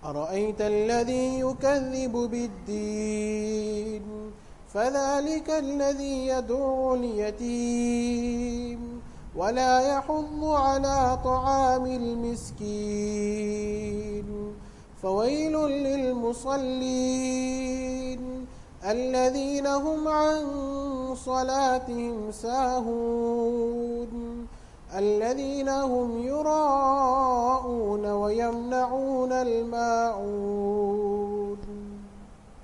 أرأيت الذي يكذب بالدين فذلك الذي يدع اليتيم ولا يحض على طعام المسكين فويل للمصلين الذين هم عن صلاتهم ساهون الذين هم يراءون ويمنعون الماعون